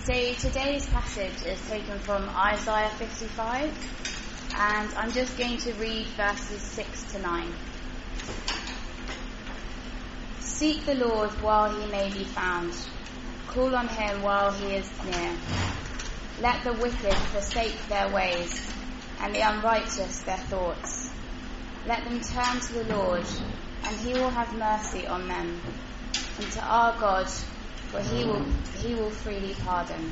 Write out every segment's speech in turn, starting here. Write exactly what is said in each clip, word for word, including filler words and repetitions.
So today's passage is taken from Isaiah fifty-five, and I'm just going to read verses six to nine. Seek the Lord while he may be found. Call on him while he is near. Let the wicked forsake their ways, and the unrighteous their thoughts. Let them turn to the Lord, and he will have mercy on them, and to our God, for he will he will freely pardon.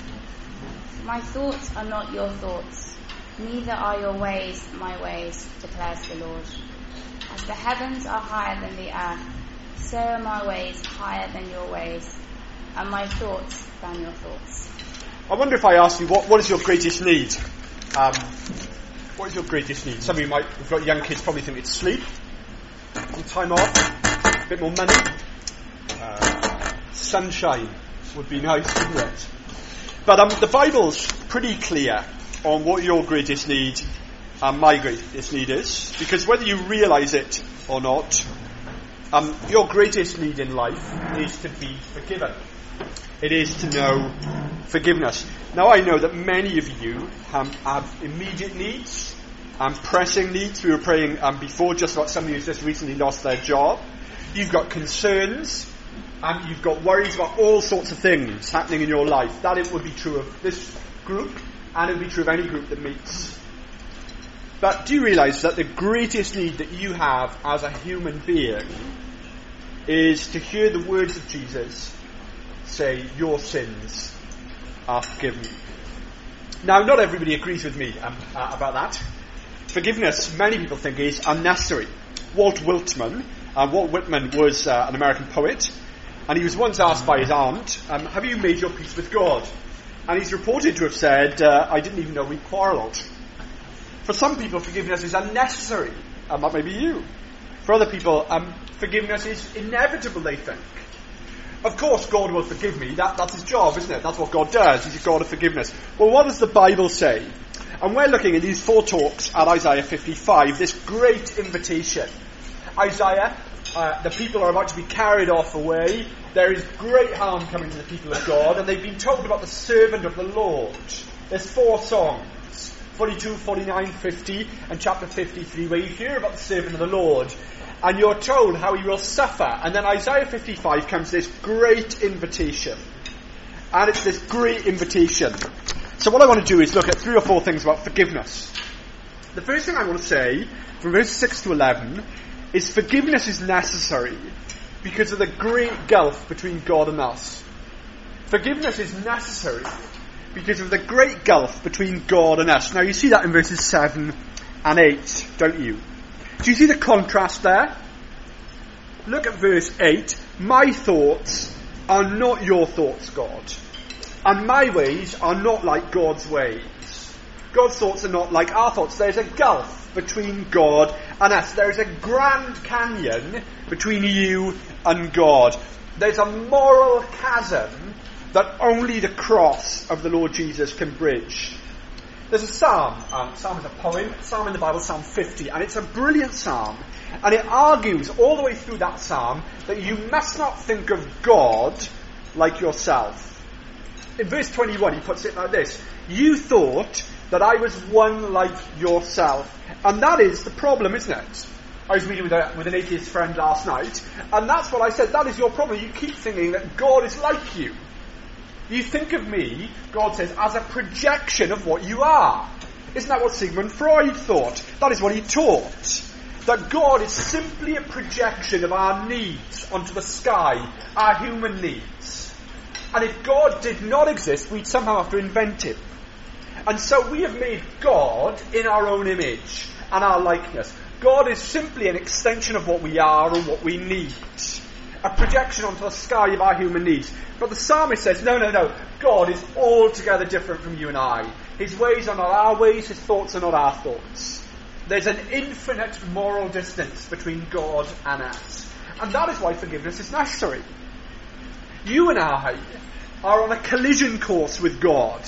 My thoughts are not your thoughts, neither are your ways my ways, declares the Lord. As the heavens are higher than the earth, so are my ways higher than your ways, and my thoughts than your thoughts. I wonder if I asked you, what, what is your greatest need? Um, what is your greatest need? Some of you might, if you've got young kids, probably think it's sleep, some time off, a bit more money. Uh, sunshine would be nice, wouldn't it? But um, the Bible's pretty clear on what your greatest need and my greatest need is, because whether you realise it or not, um, your greatest need in life is to be forgiven. It is to know forgiveness. Now I know that many of you um, have immediate needs and pressing needs. We were praying um, before just about somebody who's just recently lost their job. You've got concerns. And you've got worries about all sorts of things happening in your life. That it would be true of this group, and it would be true of any group that meets. But do you realise that the greatest need that you have as a human being is to hear the words of Jesus say, your sins are forgiven? Now, not everybody agrees with me um, uh, about that. Forgiveness, many people think, is unnecessary. Walt Whitman, uh, Walt Whitman was uh, an American poet. And he was once asked by his aunt, um, have you made your peace with God? And he's reported to have said, uh, I didn't even know we quarrelled. For some people, forgiveness is unnecessary. And that may be you. For other people, um, forgiveness is inevitable, they think. Of course, God will forgive me. That, that's his job, isn't it? That's what God does. He's a God of forgiveness. Well, what does the Bible say? And we're looking at these four talks at Isaiah fifty-five, this great invitation. Isaiah... Uh, the people are about to be carried off away. There is great harm coming to the people of God, and they've been told about the servant of the Lord. There's four songs, forty-two, forty-nine, fifty, and chapter fifty-three, where you hear about the servant of the Lord, and you're told how he will suffer. And then Isaiah fifty-five comes this great invitation. And it's this great invitation. So what I want to do is look at three or four things about forgiveness. The first thing I want to say, from verses six to eleven, is forgiveness is necessary because of the great gulf between God and us. Forgiveness is necessary because of the great gulf between God and us. Now you see that in verses seven and eight, don't you? Do you see the contrast there? Look at verse eight. My thoughts are not your thoughts, God, and my ways are not like God's ways. God's thoughts are not like our thoughts. There's a gulf between God and us. There's a grand canyon between you and God. There's a moral chasm that only the cross of the Lord Jesus can bridge. There's a psalm. Um, psalm is a poem. A psalm in the Bible, Psalm fifty. And it's a brilliant psalm. And it argues all the way through that psalm that you must not think of God like yourself. In verse twenty-one, he puts it like this. You thought that I was one like yourself. And that is the problem, isn't it? I was meeting with, a, with an atheist friend last night, and that's what I said. That is your problem. You keep thinking that God is like you. You think of me, God says, as a projection of what you are. Isn't that what Sigmund Freud thought? That is what he taught. That God is simply a projection of our needs onto the sky, our human needs. And if God did not exist, we'd somehow have to invent him. And so we have made God in our own image and our likeness. God is simply an extension of what we are and what we need. A projection onto the sky of our human needs. But the psalmist says, no, no, no. God is altogether different from you and I. His ways are not our ways. His thoughts are not our thoughts. There's an infinite moral distance between God and us. And that is why forgiveness is necessary. You and I are on a collision course with God.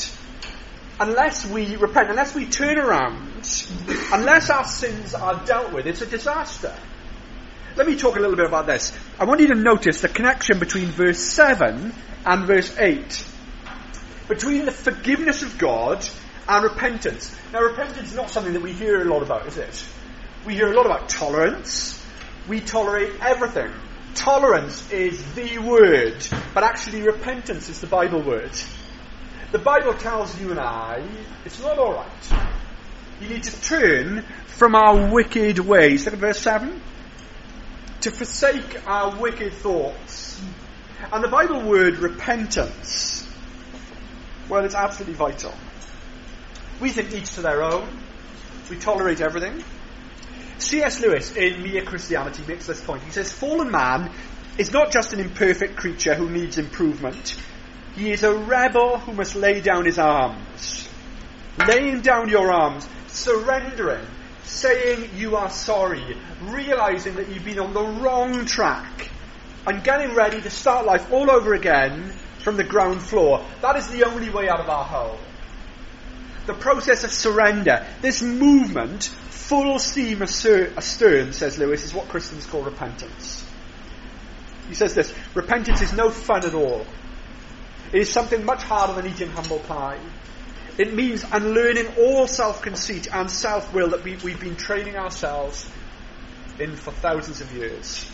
Unless we repent, unless we turn around, unless our sins are dealt with, it's a disaster. Let me talk a little bit about this. I want you to notice the connection between verse seven and verse eight. between the forgiveness of God and repentance. Now, repentance is not something that we hear a lot about, is it? We hear a lot about tolerance. We tolerate everything. Tolerance is the word, but actually repentance is the Bible word. The Bible tells you and I, it's not all right. You need to turn from our wicked ways. Look at verse seven. To forsake our wicked thoughts. And the Bible word repentance, well, it's absolutely vital. We think each to their own. We tolerate everything. C S Lewis in Mere Christianity makes this point. He says, fallen man is not just an imperfect creature who needs improvement. He is a rebel who must lay down his arms. Laying down your arms, surrendering, saying you are sorry, realising that you've been on the wrong track, and getting ready to start life all over again from the ground floor. That is the only way out of our hole. The process of surrender, this movement, full steam astern, says Lewis, is what Christians call repentance. He says this, repentance is no fun at all. It is something much harder than eating humble pie. It means unlearning all self-conceit and self-will that we, we've been training ourselves in for thousands of years.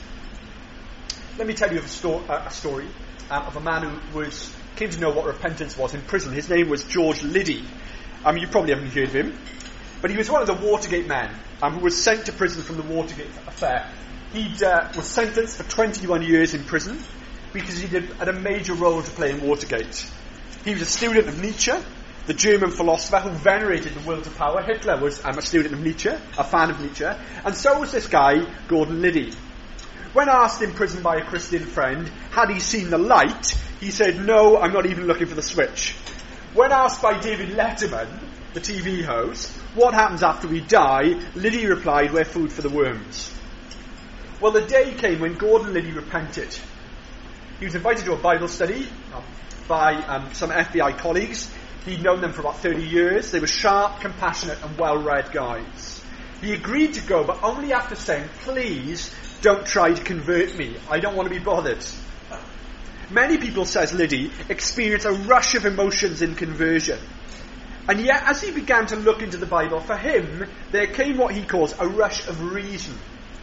Let me tell you of a, sto- uh, a story um, of a man who was came to know what repentance was in prison. His name was George Liddy. Um, you probably haven't heard of him. But he was one of the Watergate men um, who was sent to prison from the Watergate affair. He uh, was sentenced for twenty-one years in prison because he did, had a major role to play in Watergate. He was a student of Nietzsche, the German philosopher who venerated the will to power. Hitler was um, a student of Nietzsche, a fan of Nietzsche, and so was this guy, Gordon Liddy. When asked in prison by a Christian friend, had he seen the light, he said, no, I'm not even looking for the switch. When asked by David Letterman, the T V host, what happens after we die, Liddy replied, we're food for the worms. Well, the day came when Gordon Liddy repented. He was invited to a Bible study um, by um, some F B I colleagues. He'd known them for about thirty years. They were sharp, compassionate and well-read guys. He agreed to go, but only after saying, please don't try to convert me. I don't want to be bothered. Many people, says Liddy, experience a rush of emotions in conversion. And yet, as he began to look into the Bible, for him, there came what he calls a rush of reason.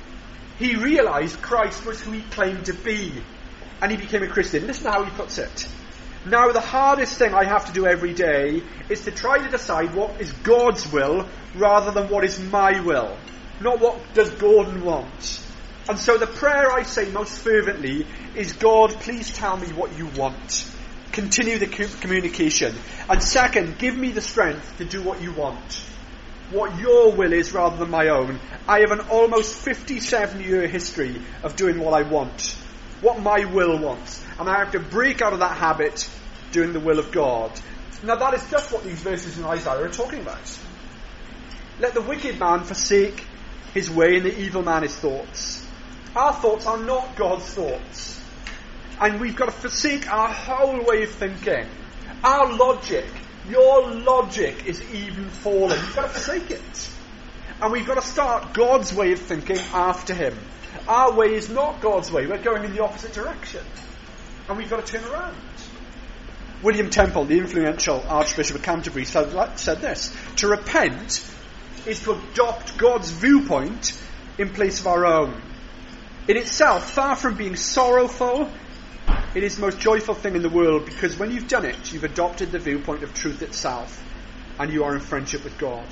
He realised Christ was who he claimed to be. And he became a Christian. Listen to how he puts it. Now, the hardest thing I have to do every day is to try to decide what is God's will rather than what is my will. Not what does Gordon want. And so the prayer I say most fervently is, God, please tell me what you want. Continue the communication. And second, give me the strength to do what you want. What your will is rather than my own. I have an almost fifty-seven year history of doing what I want. What my will wants. And I have to break out of that habit doing the will of God. Now that is just what these verses in Isaiah are talking about. Let the wicked man forsake his way and the evil man his thoughts. Our thoughts are not God's thoughts. And we've got to forsake our whole way of thinking. Our logic, your logic is even fallen. You've got to forsake it. And we've got to start God's way of thinking after him. Our way is not God's way. We're going in the opposite direction. And we've got to turn around. William Temple, the influential Archbishop of Canterbury, said, said this. To repent is to adopt God's viewpoint in place of our own. In itself, far from being sorrowful, it is the most joyful thing in the world, because when you've done it, you've adopted the viewpoint of truth itself, and you are in friendship with God.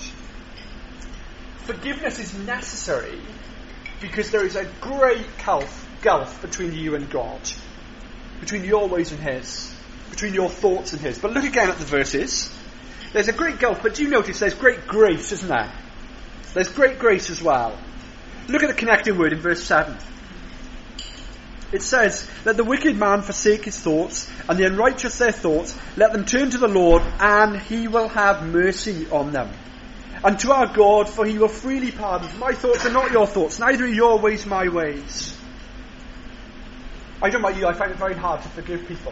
Forgiveness is necessary because there is a great gulf, gulf between you and God, between your ways and his, between your thoughts and his. But look again at the verses. There's a great gulf, but do you notice there's great grace, isn't there? There's great grace as well. Look at the connecting word in verse seven. It says, let the wicked man forsake his thoughts, and the unrighteous their thoughts. Let them turn to the Lord, and he will have mercy on them. And to our God, for he will freely pardon. My thoughts are not your thoughts, neither are your ways my ways. I don't know about you, I find it very hard to forgive people.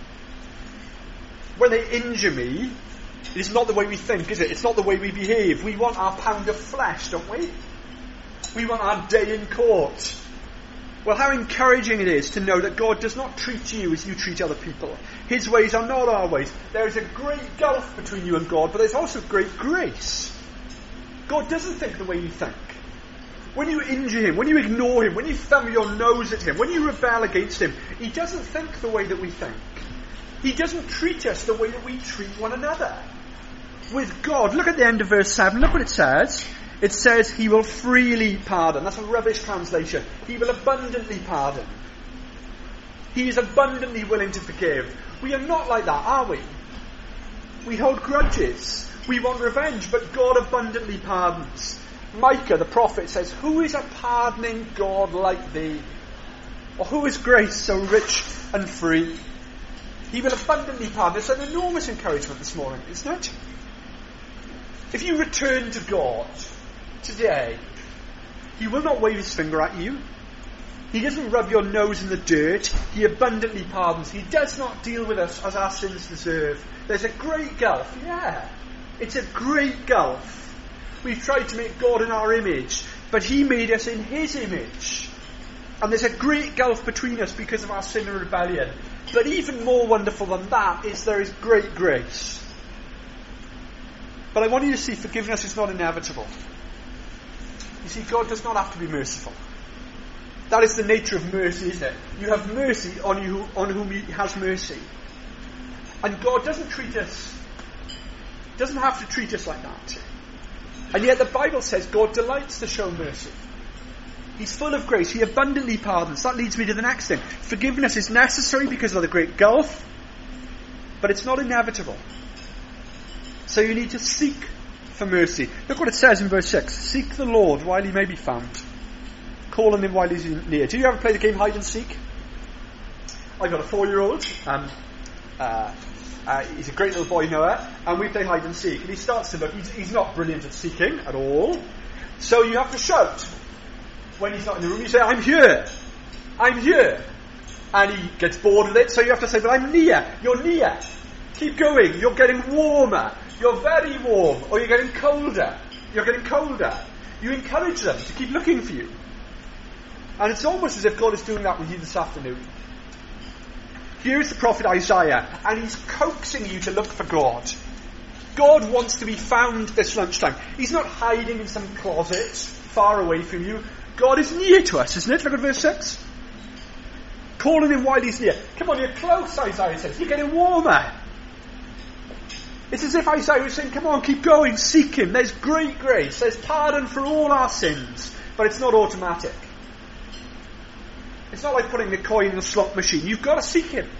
When they injure me, it is not the way we think, is it? It's not the way we behave. We want our pound of flesh, don't we? We want our day in court. Well, how encouraging it is to know that God does not treat you as you treat other people. His ways are not our ways. There is a great gulf between you and God, but there's also great grace. God doesn't think the way you think. When you injure him, when you ignore him, when you thumb your nose at him, when you rebel against him, he doesn't think the way that we think. He doesn't treat us the way that we treat one another. With God, look at the end of verse seven, look what it says. It says he will freely pardon. That's a rubbish translation. He will abundantly pardon. He is abundantly willing to forgive. We are not like that, are we? We hold grudges. We want revenge, but God abundantly pardons. Micah, the prophet, says, who is a pardoning God like thee? Or who is grace so rich and free? He will abundantly pardon. It's an enormous encouragement this morning, isn't it? If you return to God today, he will not wave his finger at you. He doesn't rub your nose in the dirt. He abundantly pardons. He does not deal with us as our sins deserve. There's a great gulf. Yeah, it's a great gulf. We've tried to make God in our image, but he made us in his image. And there's a great gulf between us because of our sin and rebellion. But even more wonderful than that is there is great grace. But I want you to see forgiveness is not inevitable. You see, God does not have to be merciful. That is the nature of mercy, isn't it? You have mercy on you on whom he has mercy. And God doesn't treat us, doesn't have to treat us like that. And yet the Bible says God delights to show mercy. He's full of grace. He abundantly pardons. That leads me to the next thing. Forgiveness is necessary because of the great gulf, but it's not inevitable. So you need to seek for mercy. Look what it says in verse six. Seek the Lord while he may be found. Call on him while he's near. Do you ever play the game hide and seek? I've got a four-year-old. Um, uh, uh, he's a great little boy, Noah, and we play hide and seek. And he starts to look. He's, he's not brilliant at seeking at all. So you have to shout when he's not in the room. You say, I'm here. I'm here. And he gets bored with it. So you have to say, but I'm near. You're near. Keep going. You're getting warmer. You're very warm. Or you're getting colder. You're getting colder. You encourage them to keep looking for you. And it's almost as if God is doing that with you this afternoon. Here's the prophet Isaiah, and he's coaxing you to look for God. God wants to be found this lunchtime. He's not hiding in some closet far away from you. God is near to us, isn't it? Look at verse six. Calling him while he's near. Come on, you're close, Isaiah says. You're getting warmer. It's as if Isaiah was saying, come on, keep going, seek him. There's great grace. There's pardon for all our sins. But it's not automatic. It's not like putting a coin in a slot machine. You've got to seek him.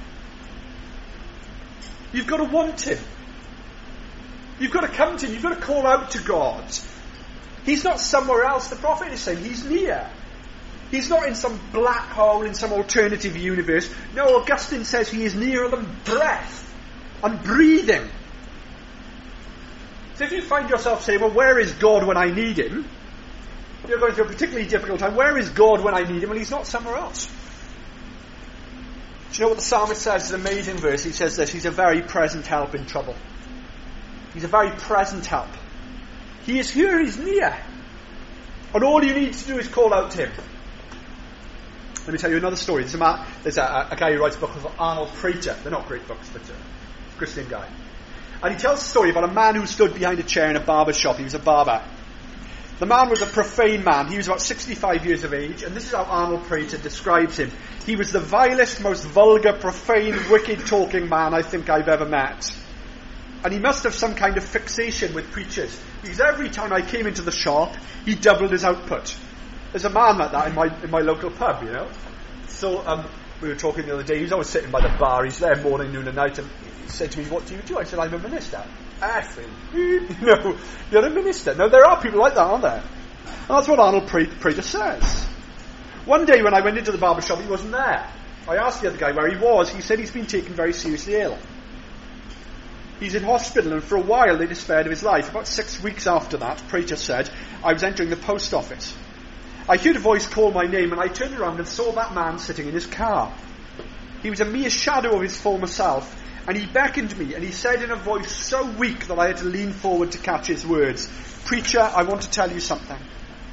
You've got to want him. You've got to come to him. You've got to call out to God. He's not somewhere else. The prophet is saying he's near. He's not in some black hole in some alternative universe. No, Augustine says he is nearer than breath and breathing. So if you find yourself saying, well, where is God when I need him? You're going through a particularly difficult time. Where is God when I need him? Well, he's not somewhere else. Do you know what the psalmist says? It's an amazing verse. He says this, he's a very present help in trouble. He's a very present help. He is here, he's near. And all you need to do is call out to him. Let me tell you another story. There's a, man, there's a, a guy who writes a book called Arnold Prater. They're not great books, but a Christian guy. And he tells a story about a man who stood behind a chair in a barber shop. He was a barber. The man was a profane man. He was about sixty-five years of age, and this is how Arnold Prater describes him. He was the vilest, most vulgar, profane, wicked-talking man I think I've ever met. And he must have some kind of fixation with preachers, because every time I came into the shop, he doubled his output. There's a man like that in my in my local pub, you know. So um, we were talking the other day. He's always sitting by the bar. He's there morning, noon, and night. And he said to me, "What do you do?" I said, "I'm a minister." Effing, you know, you're a minister. No, there are people like that, aren't there? And that's what Arnold Prater says. One day when I went into the barber shop, he wasn't there. I asked the other guy where he was. He said he's been taken very seriously ill. He's in hospital, and for a while they despaired of his life. About six weeks after that, Prater said, I was entering the post office. I heard a voice call my name, and I turned around and saw that man sitting in his car. He was a mere shadow of his former self, and he beckoned me, and he said in a voice so weak that I had to lean forward to catch his words, Preacher, I want to tell you something.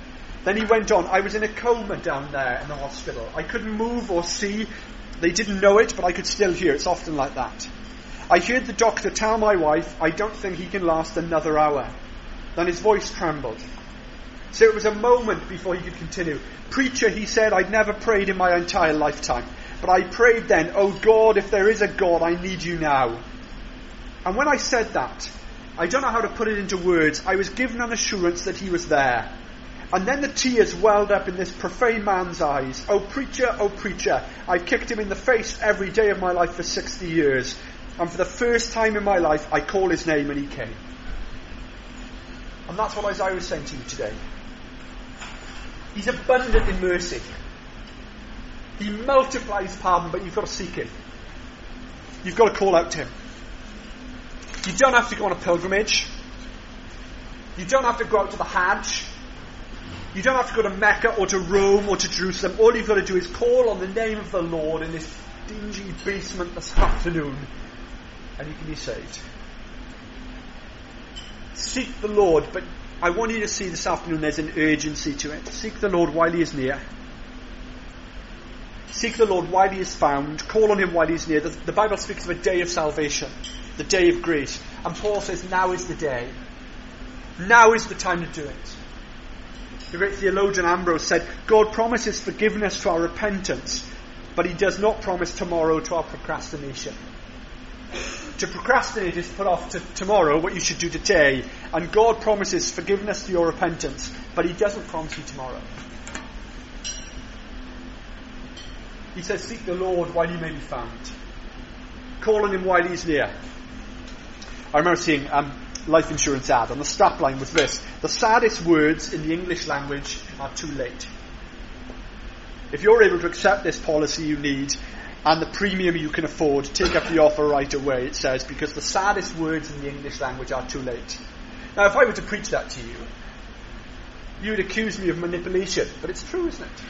Then he went on, I was in a coma down there in the hospital. I couldn't move or see. They didn't know it, but I could still hear. It's often like that. I heard the doctor tell my wife, I don't think he can last another hour. Then his voice trembled. So it was a moment before he could continue. Preacher, he said, I'd never prayed in my entire lifetime. But I prayed then, oh God, if there is a God, I need you now. And when I said that, I don't know how to put it into words, I was given an assurance that he was there. And then the tears welled up in this profane man's eyes. Oh preacher, oh preacher, I've kicked him in the face every day of my life for sixty years. And for the first time in my life, I call his name and he came. And that's what Isaiah was saying to you today. He's abundant in mercy. He multiplies pardon, but you've got to seek him. You've got to call out to him. You don't have to go on a pilgrimage. You don't have to go out to the Hajj. You don't have to go to Mecca or to Rome or to Jerusalem. All you've got to do is call on the name of the Lord in this dingy basement this afternoon, and you can be saved. Seek the Lord, but I want you to see this afternoon there's an urgency to it. Seek the Lord while he is near. Seek the Lord while he is found. Call on him while he is near. The, the Bible speaks of a day of salvation, the day of grace. And Paul says now is the day. Now is the time to do it. The great theologian Ambrose said, God promises forgiveness to our repentance, but he does not promise tomorrow to our procrastination. To procrastinate is to put off to tomorrow what you should do today. And God promises forgiveness to your repentance, but he doesn't promise you tomorrow. He says, seek the Lord while he may be found. Call on him while he's near. I remember seeing um, life insurance ad, and the strapline was this: the saddest words in the English language are too late. If you're able to accept this policy you need, and the premium you can afford, take up the offer right away, it says, because the saddest words in the English language are too late. Now, if I were to preach that to you, you would accuse me of manipulation, but it's true, isn't it?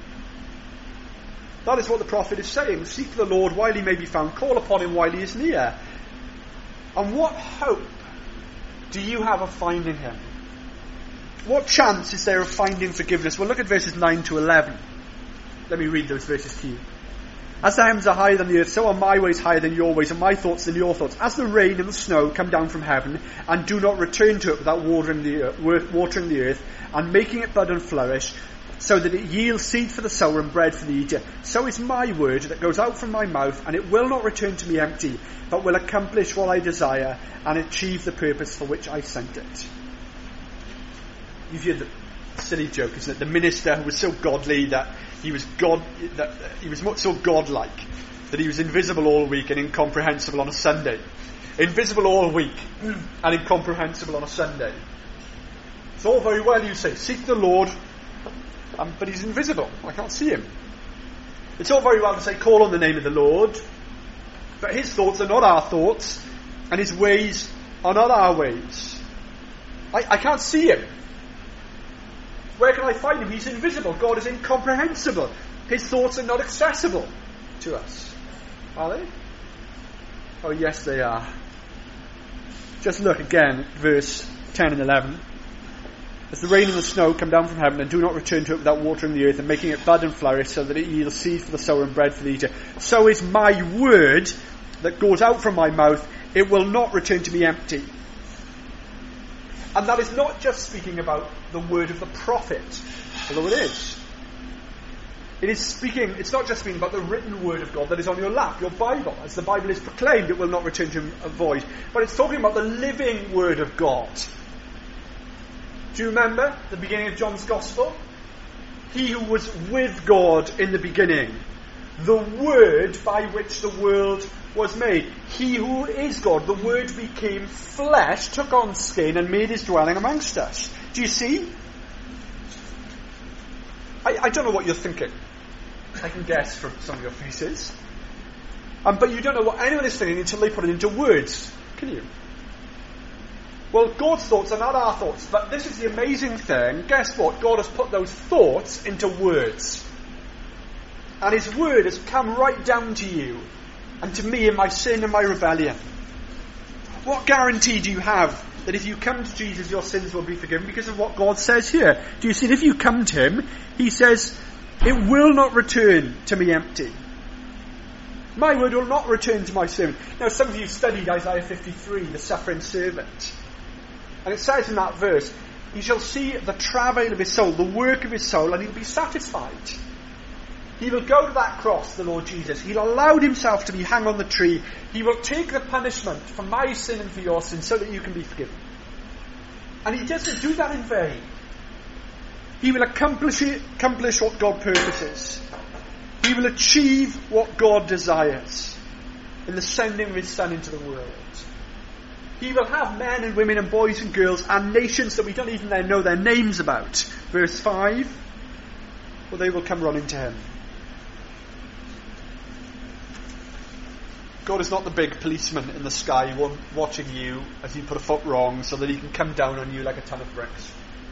That is what the prophet is saying. Seek the Lord while he may be found. Call upon him while he is near. And what hope do you have of finding him? What chance is there of finding forgiveness? Well, look at verses nine to eleven. Let me read those verses to you. As the heavens are higher than the earth, so are my ways higher than your ways, and my thoughts than your thoughts. As the rain and the snow come down from heaven, and do not return to it without watering the earth, watering the earth and making it bud and flourish, so that it yields seed for the sower and bread for the eater, so is my word that goes out from my mouth, and it will not return to me empty, but will accomplish what I desire and achieve the purpose for which I sent it. You've heard the silly joke, isn't it? The minister who was so godly that he was God, that he was so godlike that he was invisible all week and incomprehensible on a Sunday. Invisible all week and incomprehensible on a Sunday. It's all very well, you say, seek the Lord, um, but he's invisible. I can't see him. It's all very well to say, call on the name of the Lord, but his thoughts are not our thoughts, and his ways are not our ways. I, I can't see him. Where can I find him? He's invisible. God is incomprehensible. His thoughts are not accessible to us. Are they? Oh, yes, they are. Just look again at verse ten and eleven. As the rain and the snow come down from heaven and do not return to it without watering the earth and making it bud and flourish so that it yields seed for the sower and bread for the eater, so is my word that goes out from my mouth. It will not return to me empty. And that is not just speaking about the word of the prophet, although it is. It is speaking, it's not just speaking about the written word of God that is on your lap, your Bible. As the Bible is proclaimed, it will not return to him void. But it's talking about the living word of God. Do you remember the beginning of John's Gospel? He who was with God in the beginning, the word by which the world was made. He who is God, the word became flesh, took on skin and made his dwelling amongst us. Do you see? I, I don't know what you're thinking. I can guess from some of your faces. Um, but you don't know what anyone is thinking until they put it into words. Can you? Well, God's thoughts are not our thoughts, but this is the amazing thing. Guess what? God has put those thoughts into words. And his word has come right down to you and to me in my sin and my rebellion. What guarantee do you have that if you come to Jesus, your sins will be forgiven because of what God says here. Do you see? If you come to him, he says, it will not return to me empty. My word will not return to my servant. Now, some of you studied Isaiah fifty-three, the suffering servant. And it says in that verse, he shall see the travail of his soul, the work of his soul, and he'll be satisfied. He will go to that cross, the Lord Jesus. He'll allow himself to be hung on the tree. He will take the punishment for my sin and for your sin so that you can be forgiven. And he doesn't do that in vain. He will accomplish it, accomplish what God purposes. He will achieve what God desires in the sending of his Son into the world. He will have men and women and boys and girls and nations that we don't even know their names about. Verse five, well, they will come running to him. God is not the big policeman in the sky watching you as you put a foot wrong so that he can come down on you like a ton of bricks.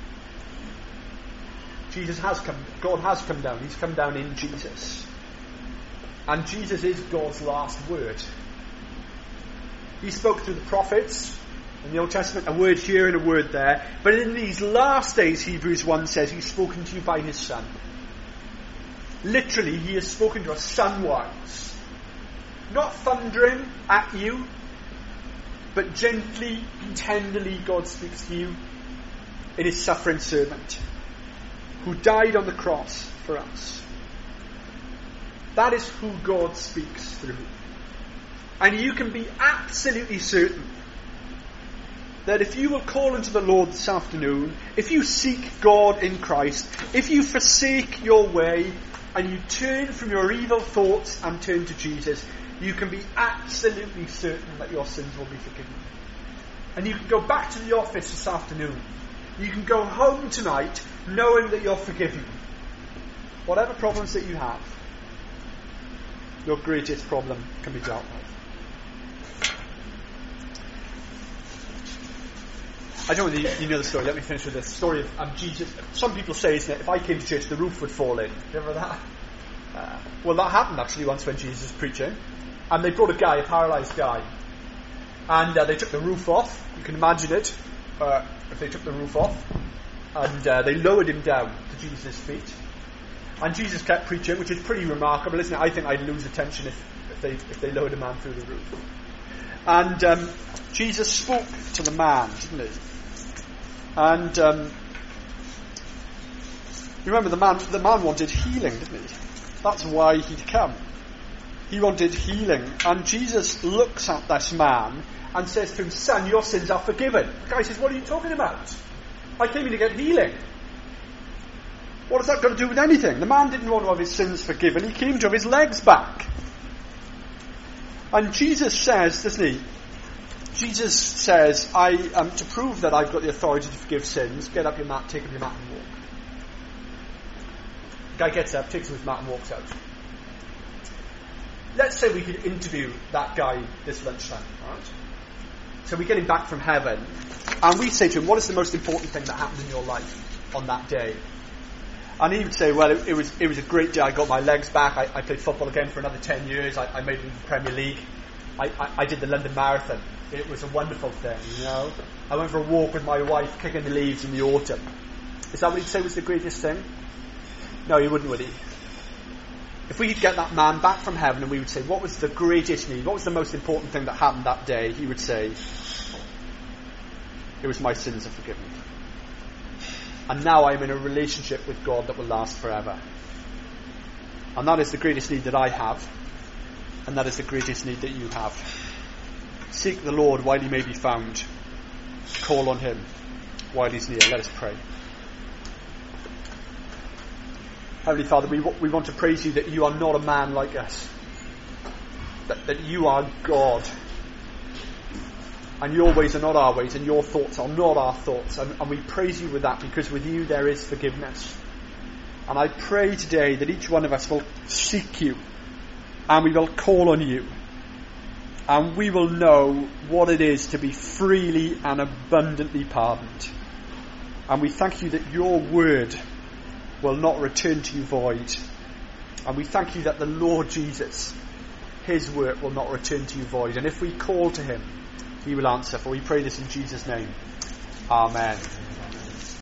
Jesus has come, God has come down. He's come down in Jesus. And Jesus is God's last word. He spoke through the prophets in the Old Testament, a word here and a word there. But in these last days, Hebrews one says, he's spoken to you by his Son. Literally, he has spoken to us son-wise. Not thundering at you, but gently, tenderly, God speaks to you in his suffering servant, who died on the cross for us. That is who God speaks through. And you can be absolutely certain that if you will call unto the Lord this afternoon, if you seek God in Christ, if you forsake your way and you turn from your evil thoughts and turn to Jesus, you can be absolutely certain that your sins will be forgiven. And you can go back to the office this afternoon. You can go home tonight knowing that you're forgiven. Whatever problems that you have, your greatest problem can be dealt with. I don't know if you know the story. Let me finish with this story of um, Jesus. Some people say, isn't it, if I came to church, the roof would fall in. Do you remember that? Uh, well, that happened actually once when Jesus was preaching. And they brought a guy, a paralysed guy. And uh, they took the roof off. You can imagine it, uh, if they took the roof off. And uh, they lowered him down to Jesus' feet. And Jesus kept preaching, which is pretty remarkable, isn't it? I think I'd lose attention if, if, they, if they lowered a man through the roof. And um, Jesus spoke to the man, didn't he? And um, remember, the man the man wanted healing, didn't he? That's why he'd come. He wanted healing. And Jesus looks at this man and says to him, son, your sins are forgiven. The guy says, what are you talking about? I came here to get healing. What has that got to do with anything? The man didn't want to have his sins forgiven. He came to have his legs back. And Jesus says, doesn't he? Jesus says, I um, to prove that I've got the authority to forgive sins, get up your mat, take up your mat and walk. The guy gets up, takes up his mat and walks out. Let's say we could interview that guy this lunchtime, alright? So we get him back from heaven, and we say to him, what is the most important thing that happened in your life on that day? And he would say, well, it, it was it was a great day. I got my legs back. I, I played football again for another ten years. I, I made it in the Premier League. I, I, I did the London Marathon. It was a wonderful thing, you know. I went for a walk with my wife, kicking the leaves in the autumn. Is that what he'd say was the greatest thing? No, he wouldn't, would he? If we could get that man back from heaven and we would say, what was the greatest need? What was the most important thing that happened that day? He would say, it was my sins are forgiven. And now I'm in a relationship with God that will last forever. And that is the greatest need that I have. And that is the greatest need that you have. Seek the Lord while he may be found. Call on him while he's near. Let us pray. Heavenly Father, we, we want to praise you that you are not a man like us. That, that you are God. And your ways are not our ways, and your thoughts are not our thoughts. And, and we praise you with that, because with you there is forgiveness. And I pray today that each one of us will seek you, and we will call on you, and we will know what it is to be freely and abundantly pardoned. And we thank you that your word will not return to you void. And we thank you that the Lord Jesus, his work will not return to you void. And if we call to him, he will answer. For we pray this in Jesus' name. Amen.